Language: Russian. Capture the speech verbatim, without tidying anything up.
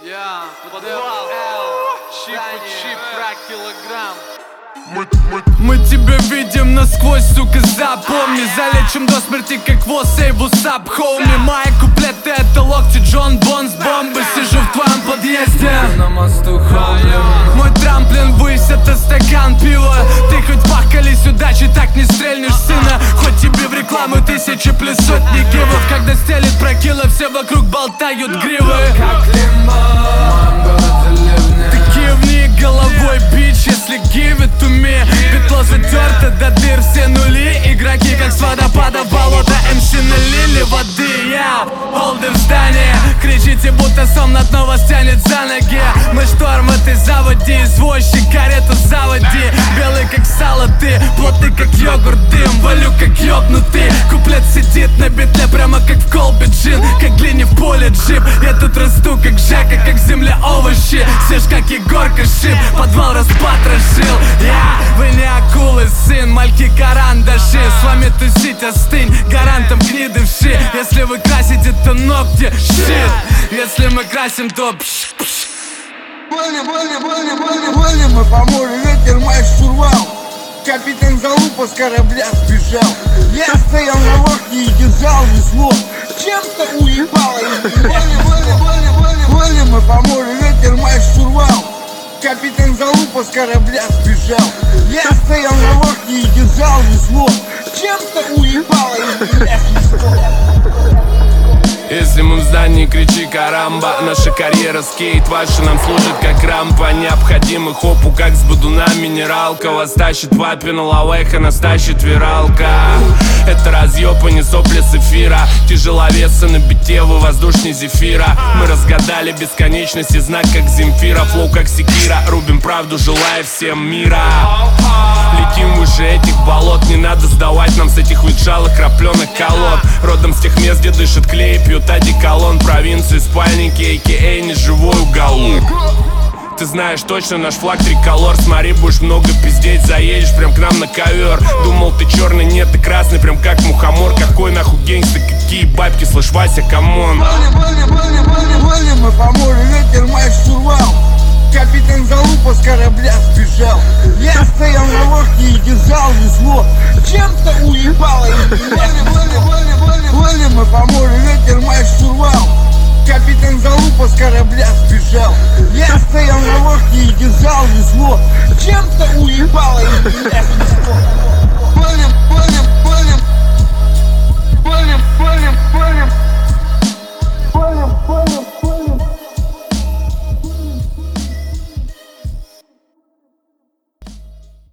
Я, подвал, Л, чип и чип, фраг, килограмм. Мы, мы, мы тебя видим насквозь, сука, запомни. Залечим до смерти, как воз, эй, вусап, хоуми. Мои куплеты это локти, Джон Бон с бомбы. Сижу в твоем подъезде на мосту, хоуми. Мой трамплин высь, это стакан пива. Ты хоть пахкались удачи, так не стрельнешь, сына. Хоть тебе в рекламу тысячи плюс сотни гивов. Когда стелит про кило, все вокруг болтают гривы. Как лимон, ты кивни головой, бич, если give it to me. Петло затерто до дыр, все нули. Игроки как с водопада болота, эм си налили воды. Я холды в здании, кричите, будто сон над ново стянет за ноги. Мы шторм этой заводи, извозчик, карету заводи. Белый как сало ты, плотный как йогурт, дым. Валю как ёбнутый, куплет сидит на битле, прямо как в колбе джин. Как глине в поле джип, я тут расту как Жека, как в земле овощи. Сешь как Егорка шип, подвал распотрошил. Я, вы не акулы, сын, мальки карандаши. С вами тусить, остынь, гарантом гниды вши. Если вы красите, то ногти, щит. Если мы красим, то пш, пш. Больно, больно, больно, больно, больно, мы по морю ветер май штурвал. Капитан залупа с корабля сбежал. Я стоял на лодке и держал весло. Чем-то уебало. Больно, больно, больно, больно, больно, мы по морю ветер май штурвал. Капитан залупа с корабля сбежал. Я стоял на лодке и держал весло. Чем-то уебало. Если мы в здании, кричи карамба. Наша карьера скейт, ваша нам служит как рампа. Необходимый хопу, как с бодуна минералка. Вас тащит папина лавеха, нас тащит виралка. Это разъёб, а не сопли с эфира. Тяжеловесы на бите, вы воздушней зефира. Мы разгадали бесконечность и знак как Земфира. Флоу как секира, рубим правду, желая всем мира. Летим выше этих болот, не надо сдавать нам с этих ветшалых крапленых колод. Родом с тех мест, где дышит клей, пьют одеколон. Провинции, спальники, а ка а неживой уголок. Ты знаешь точно наш флаг триколор. Смотри, будешь много пиздеть, заедешь прям к нам на ковер. Думал ты черный, нет, ты красный, прям как мухомор. Какой нахуй гейнгстер, какие бабки, слышь, Вася, камон. Больно, больно, больно, больно, больно, мы по морю ветер май штурвал. Капитан залупа с корабля сбежал. Я стоял на лодке и держал весло. Чем-то уебало.